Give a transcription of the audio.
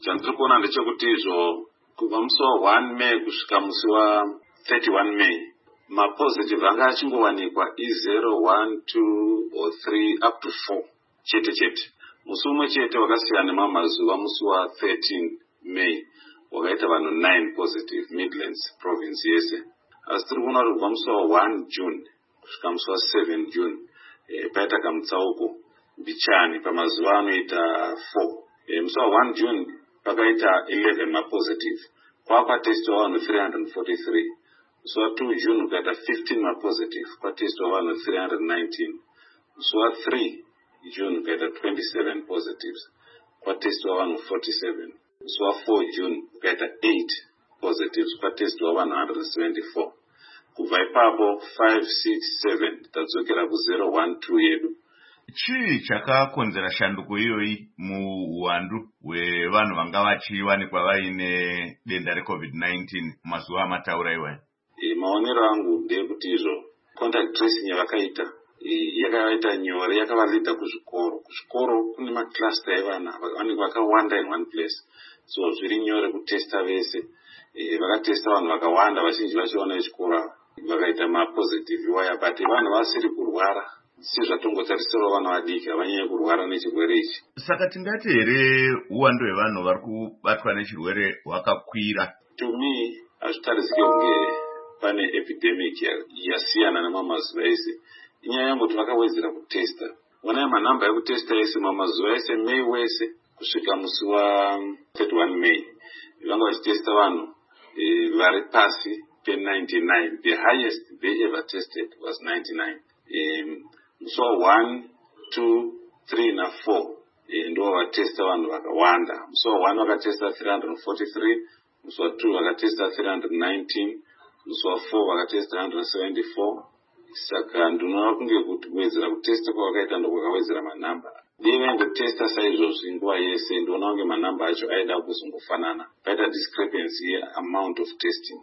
chandiri kuona ndechekuti izvo kubva musi wa1 May kusvika musi wa31 May mapositive anga achingowanikwa i0, 1, 2 or 3 up to 4 chete. Musi umwe chete wakasiyana nemamwe mazuva musi wa13 May wakaita vanhu 9 positive Midlands province yese. Asi tiri kuona kuti kubva musi wa1 June kusvika musi wa7 June paita kamutsauko mbichani pamazuva anoita 4. Musi wa1 June pakaita 11 mapositive kwakatestiwa vanhu 343. Musi wa2 June kukaita 15 mapositive kwatestiwa vanhu 319. Musi wa3 June kukaita 27 positives kwatestiwa vanhu 47. Musi wa4 June kukaita 8 positives kwatestiwa vanhu 174. Kubva ipapo 5, 6, 7 tadzokera ku0, 1, 2 yedu. Chii chakakonzera shanduko iyoyi muwandu hwevanhu vanga vachiwanikwa vaine denda reCovid-19 mazuva amataura iwayo? Maonero angu ndeyekuti izvo contact tracing yavakaita yakaita nyore, yakavalida kuzvikoro kune macluster evana vanenge vakawanda in one place, so zviri nyore kutesta vese. Vakatesta vanhu vakawanda, vazhinji vachiona vechikora vakaita mapositive iwaya, but vanhu vasiri kurwara sizvatongotarisirwa vana vadiki havanyanye kurwara nechirwere ichi. Saka tingati here uwandu hwevanhu vari kubatwa nechirwere hwakakwira? To me hazvitarisike kunge pane epidemic yasiyana namamazuva ese. Inyaya yangoti vakawedzera kutesta. Onai manhamba ekutesta ese mamazuva ese May wese kusvika musi wa31 May vanga vachitesta vanhu vari pasi pe99. The highest they ever tested was 99. Musi wa1, 2, 3 na4 ndo vatesta vanhu vakawanda. Musi wa1 vakatesta 343, musi wa2 vakatesta 319, musi wa4 vakatesta 174. Saka ndinoona kunge kuti kuwedzera kutesta kwavakaita ndokwakawedzera manhamba. Dei vaindotesta saizvozvi nguva yese, ndoona kunge manhamba acho aida kuzongofanana. Paita discrepancy amount of testing.